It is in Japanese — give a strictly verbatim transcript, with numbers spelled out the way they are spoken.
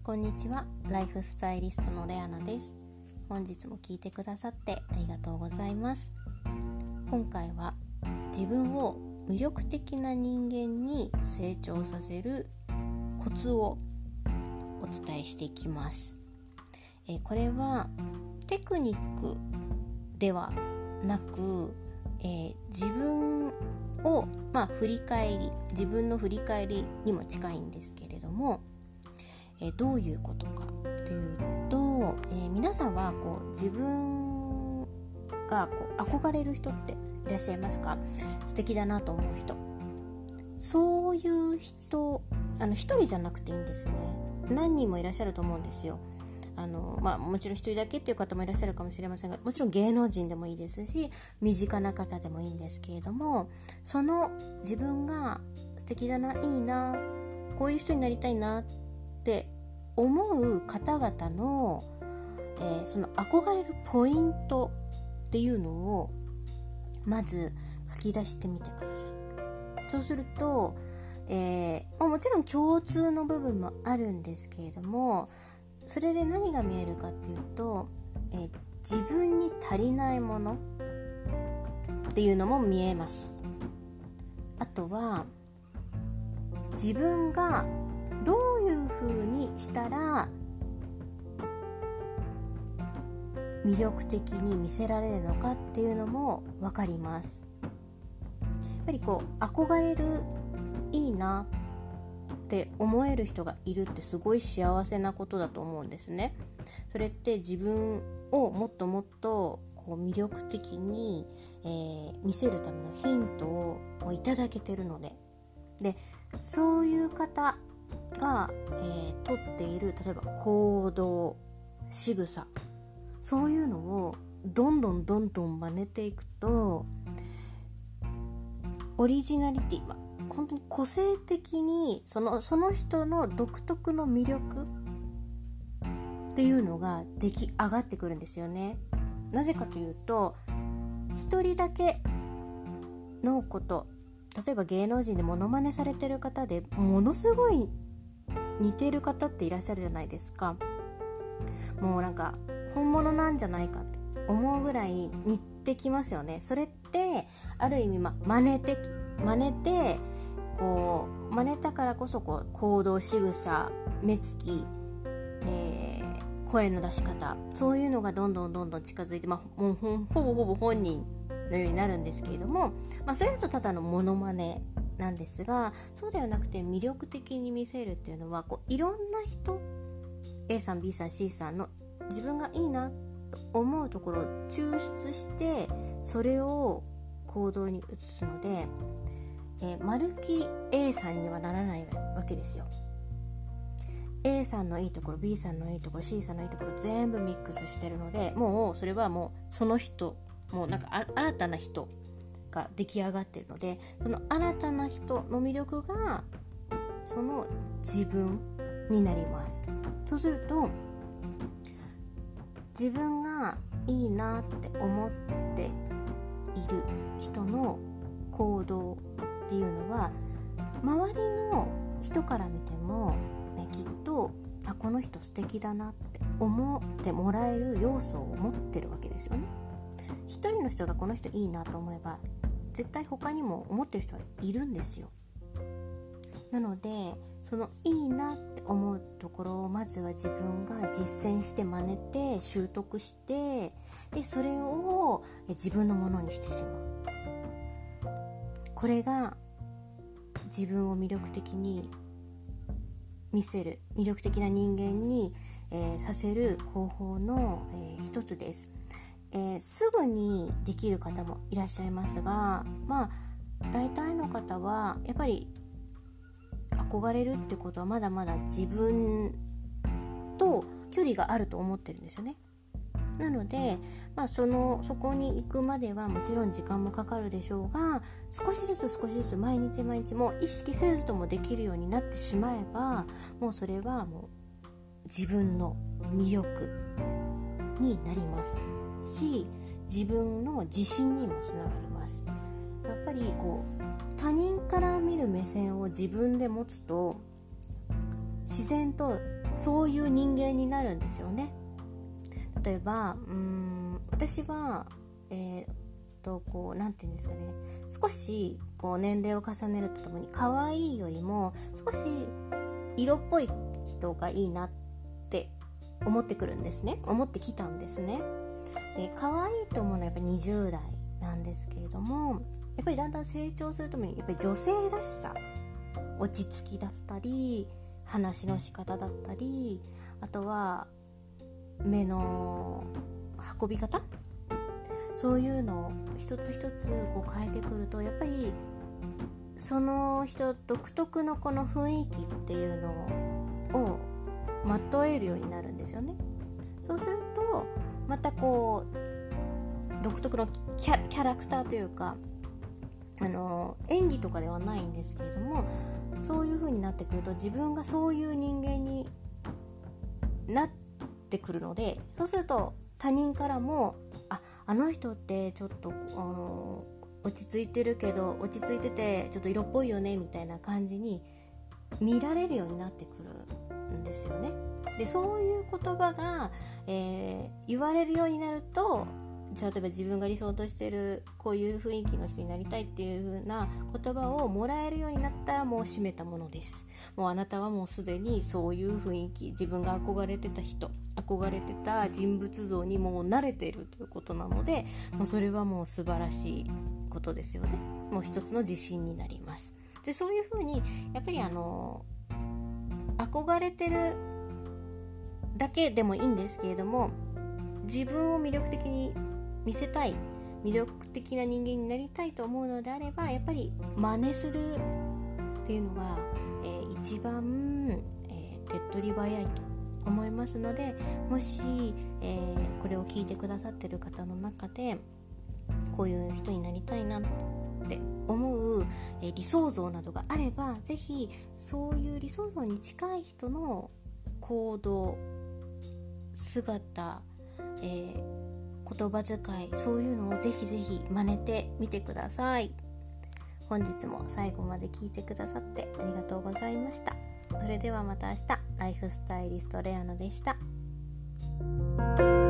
こんにちは。ライフスタイリストのレアナです。本日も聞いてくださってありがとうございます。今回は自分を魅力的な人間に成長させるコツをお伝えしていきます。えー、これはテクニックではなく、えー、自分を、まあ、振り返り自分の振り返りにも近いんですけれども、えー、どういうことかというと、えー、皆さんはこう自分がこう憧れる人っていらっしゃいますか？素敵だなと思う人、そういう人、あの一人じゃなくていいんですね。何人もいらっしゃると思うんですよ。あのまあ、もちろん一人だけっていう方もいらっしゃるかもしれませんが、もちろん芸能人でもいいですし、身近な方でもいいんですけれども、その自分が素敵だな、いいな、こういう人になりたいなって思う方々の、えー、その憧れるポイントっていうのをまず書き出してみてください。そうすると、えー、もちろん共通の部分もあるんですけれども、それで何が見えるかっていうと、えー、自分に足りないものっていうのも見えます。あとは自分がどういう風にしたら魅力的に見せられるのかっていうのも分かります。やっぱりこう憧れる、いいなって思える人がいるってすごい幸せなことだと思うんですね。それって自分をもっともっとこう魅力的に、えー、見せるためのヒントをいただけてるので、でそういう方が、えー、とっている例えば行動、仕草、そういうのをどんどんどんどん真似ていくと、オリジナリティ、ま、本当に個性的にその、その人の独特の魅力っていうのが出来上がってくるんですよね。なぜかというと、一人だけのこと、例えば芸能人でモノマネされてる方でものすごい似てる方っていらっしゃるじゃないですか。もうなんか本物なんじゃないかって思うぐらい似てきますよね。それってある意味、ま、真似て真似てこう真似たからこそこう行動、仕草、目つき、えー、声の出し方、そういうのがどんどんどんどん近づいて、まあ、もうほぼほぼ本人のようになるんですけれども、まあ、それだとただのモノマネなんですが、そうではなくて魅力的に見せるっていうのはこういろんな人、 A さん B さん C さんの自分がいいなと思うところを抽出してそれを行動に移すので、えー、まるっきり A さんにはならないわけですよ。 A さんのいいところ、 B さんのいいところ、 C さんのいいところ全部ミックスしてるので、もうそれはもうその人、もうなんかあ新たな人が出来上がっているので、その新たな人の魅力がその自分になります。そうすると自分がいいなって思っている人の行動っていうのは周りの人から見ても、ね、きっとあこの人素敵だなって思ってもらえる要素を持ってるわけですよね。一人の人がこの人いいなと思えば絶対他にも思ってる人はいるんですよ。なのでそのいいなって思うところをまずは自分が実践して真似て習得して、でそれを自分のものにしてしまう。これが自分を魅力的に見せる、魅力的な人間に、えー、させる方法の、えー、一つです。えー、すぐにできる方もいらっしゃいますが、まあ大体の方はやっぱり憧れるってことはまだまだ自分と距離があると思ってるんですよね。なので、まあ、そのそこに行くまではもちろん時間もかかるでしょうが、少しずつ少しずつ毎日毎日も意識せずともできるようになってしまえば、もうそれはもう自分の魅力になりますし、自分の自信にもつながります。やっぱりこう他人から見る目線を自分で持つと自然とそういう人間になるんですよね。例えばうーん私はえー、とこうなんていうんですかね、少しこう年齢を重ねるとともに可愛いよりも少し色っぽい人がいいなって思ってくるんですね思ってきたんですね。で可愛いと思うのはやっぱりにじゅう代なんですけれども、やっぱりだんだん成長するとともにやっぱり女性らしさ、落ち着きだったり話の仕方だったり、あとは目の運び方、そういうのを一つ一つこう変えてくると、やっぱりその人独特のこの雰囲気っていうのをまとえるようになるんですよね。そうするとまたこう独特のキ ャ, キャラクターというか、あの演技とかではないんですけれども、そういう風になってくると自分がそういう人間になってくるので、そうすると他人からもあ、あの人ってちょっとあの落ち着いてるけど落ち着いててちょっと色っぽいよねみたいな感じに見られるようになってくるんですよね。でそういう言葉が、えー、言われるようになると、例えば自分が理想としてるこういう雰囲気の人になりたいっていう風な言葉をもらえるようになったら、もう閉めたものです。もうあなたはもうすでにそういう雰囲気、自分が憧れてた人、憧れてた人物像にもう慣れているということなので、もうそれはもう素晴らしいことですよね。もう一つの自信になります。でそういう風にやっぱりあの憧れてるだけでもいいんですけれども、自分を魅力的に見せたい、魅力的な人間になりたいと思うのであれば、やっぱり真似するっていうのが、えー、一番、えー、手っ取り早いと思いますので、もし、えー、これを聞いてくださってる方の中でこういう人になりたいなって思う、えー、理想像などがあれば、ぜひそういう理想像に近い人の行動、姿、えー言葉遣い、そういうのをぜひぜひ真似てみてください。本日も最後まで聞いてくださってありがとうございました。それではまた明日。ライフスタイリストレアナでした。